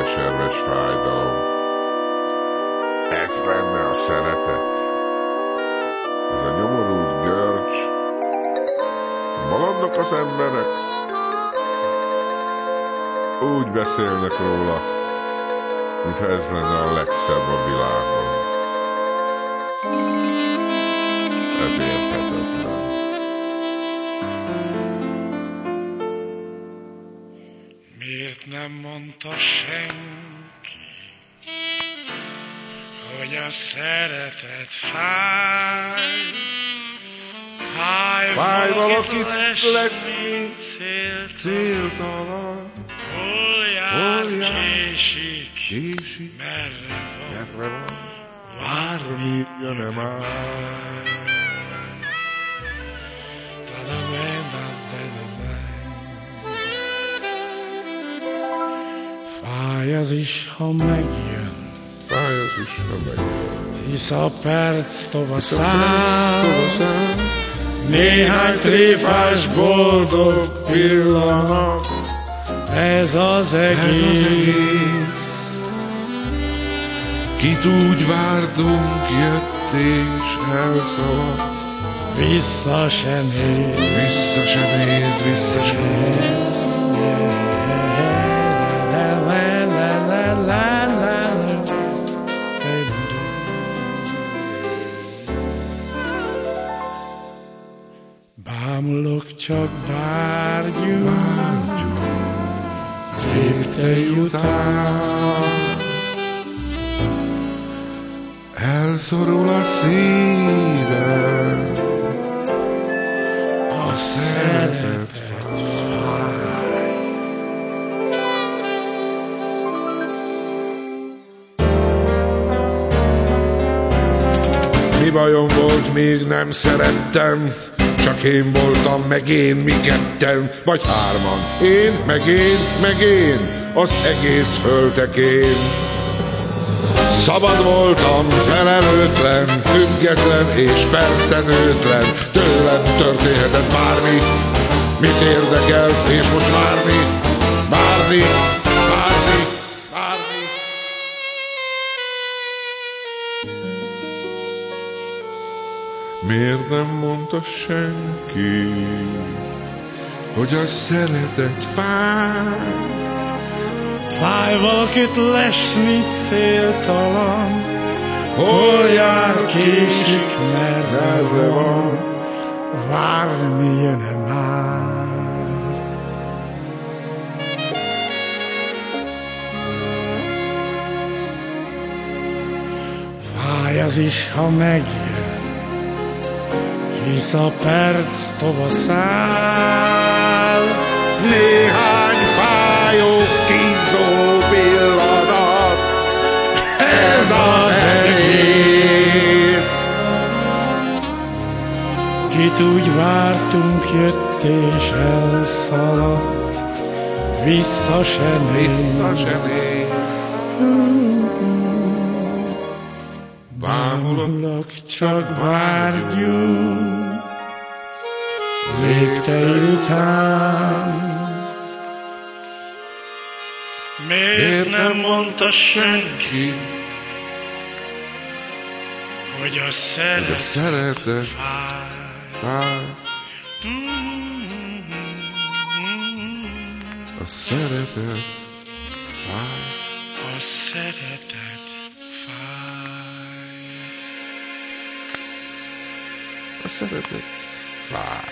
keserves fájdalom. Ez lenne a szeretet? Ez a nyomorult görcs? Bolondok az emberek? Úgy beszélnek róla, mintha ez lenne a legszebb a világon. Ez érthetetlen. Miért nem mondta senki, hogy a szeretet fáj? Fáj valakit lesni céltalan. Hol jár, késik, merre van, várni jön-e már? Fáj az is, ha megjön, hisz a perc tovaszáll, néhány tréfás boldog pillanat, ez az egész. Kit úgy vártunk, jött és elszaladt. Vissza se néz, Vissza se néz, vissza se néz. Bámulok, csak bárgyú, léptei után. Elszorul a szívem, A szeretet fáj. mi bajom volt, még nem szerettem, csak én voltam, meg én, mi ketten, vagy hárman, én, meg én, az egész földtekén. Szabad voltam, felelőtlen, független és persze nőtlen, tőlem történhetett bármi, mit érdekelt, és most várni. Miért nem mondta senki, hogy a szeretet fáj? Fáj valakit lesni céltalan, hol jár, késik, merre van, várni jön-e már? Fáj az is, ha megjön, hisz a perc tovaszáll, Néhány fájó, kínzó pillanat, ez az egész. Kit úgy vártunk, jött és elszaladt, vissza se néz. Bámulok, csak várgyú, léptei után. Miért nem mondta senki, hogy a Szeretet fáj. A szeretet fáj. A szeretet fáj. A szeretet fáj.